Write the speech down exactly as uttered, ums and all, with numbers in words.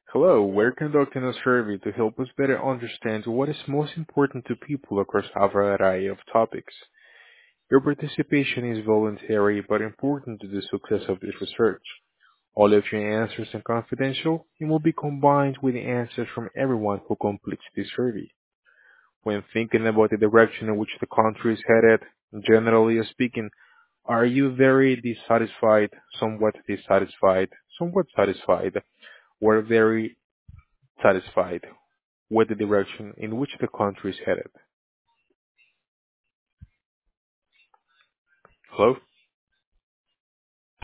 Hello, we're conducting a survey to help us better understand what is most important to people across a variety of topics. Your participation is voluntary but important to the success of this research. All of your answers are confidential and will be combined with the answers from everyone who completes this survey. When thinking about the direction in which the country is headed, generally speaking, are you very dissatisfied, somewhat dissatisfied, somewhat satisfied, or very satisfied with the direction in which the country is headed? Hello?